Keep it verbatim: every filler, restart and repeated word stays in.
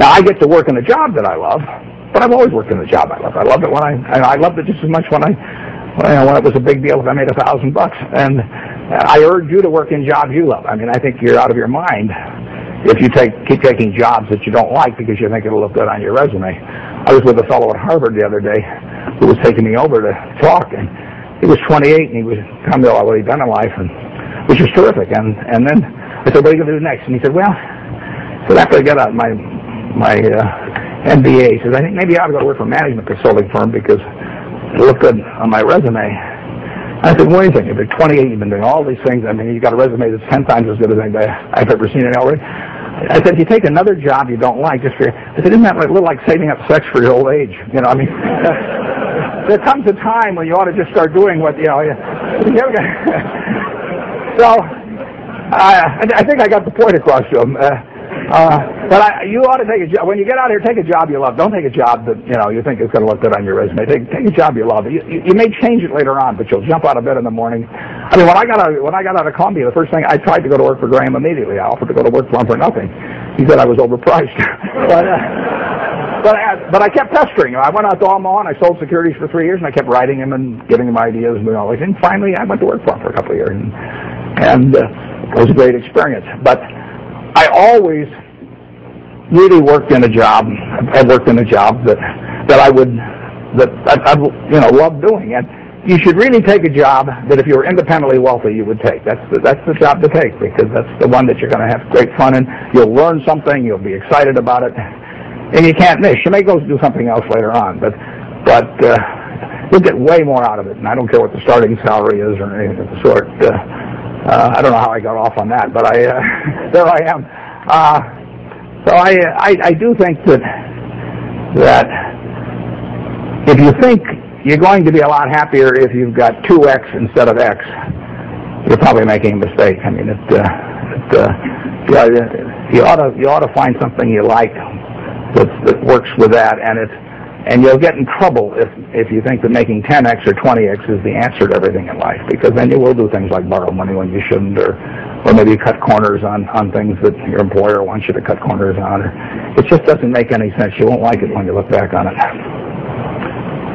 Now, I get to work in a job that I love, but I've always worked in a job I love. I loved it when I, I loved it just as much when I, when, when it was a big deal if I made a thousand bucks. And I urge you to work in jobs you love. I mean, I think you're out of your mind if you take keep taking jobs that you don't like because you think it'll look good on your resume. I was with a fellow at Harvard the other day who was taking me over to talk, and he was twenty-eight, and he was telling me all what he'd done in life, and which was terrific. And and then I said, "What are you going to do next?" And he said, "Well," so after I got out my my uh, M B A, he says, "I think maybe I ought to go to work for a management consulting firm because it'll look good on my resume." I said, "What do you think? If you're twenty-eight, you've been doing all these things. I mean, you've got a resume that's ten times as good as anybody I've ever seen it already." I said, "If you take another job you don't like, just for," I said, "Isn't that a little like saving up sex for your old age? You know, I mean, there comes a time when you ought to just start doing what, you know, you, you so, I, I think I got the point across to him. Uh, uh, but I, you ought to take a job. When you get out here, take a job you love. Don't take a job that, you know, you think is going to look good on your resume. Take, take a job you love. You, you, you may change it later on, but you'll jump out of bed in the morning. I mean, when I got out, when I got out of Columbia, the first thing I tried to go to work for Graham immediately. I offered to go to work for him for nothing. He said I was overpriced. but, uh, but, I, but I kept pestering him. I went out to Omaha and I sold securities for three years, and I kept writing him and giving him ideas and doing all these things. Finally, I went to work for him for a couple of years, and, and uh, it was a great experience. But I always really worked in a job. I worked in a job that that I would that I, I you know love doing. And you should really take a job that if you were independently wealthy, you would take. That's the, that's the job to take, because that's the one that you're going to have great fun in. You'll learn something. You'll be excited about it, and you can't miss. You may go do something else later on, but but uh, you'll get way more out of it. And I don't care what the starting salary is or anything of the sort. Uh, uh, I don't know how I got off on that, but I uh, there I am. Uh, So I, I I do think that that if you think you're going to be a lot happier if you've got two X instead of X, you're probably making a mistake. I mean, it, uh, it uh, yeah, you ought to you ought to find something you like that that works with that, and it and you'll get in trouble if if you think that making ten X or twenty X is the answer to everything in life, because then you will do things like borrow money when you shouldn't, or or maybe cut corners on, on things that your employer wants you to cut corners on. It just doesn't make any sense. You won't like it when you look back on it.